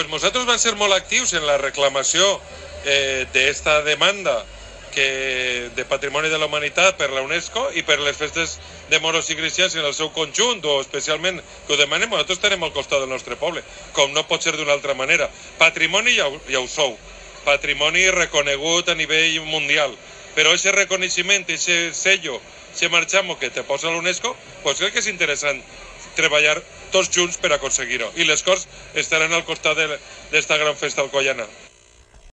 Pues nosaltres vam ser molt actius en la reclamació d'esta demanda de Patrimoni de la Humanitat per la UNESCO i per les festes de moros i cristians en el seu conjunt, o especialment que ho demanem. Nosaltres estarem al costat del nostre poble, com no pot ser d'una altra manera. Patrimoni ja ho sou, patrimoni reconegut a nivell mundial, però aquest reconeixement, aquest sello, aquest marxamo que te posa l'UNESCO, doncs crec que és interessant treballar tots junts per aconseguir-ho. I les Corts estaran al costat d'esta gran festa alcoiana.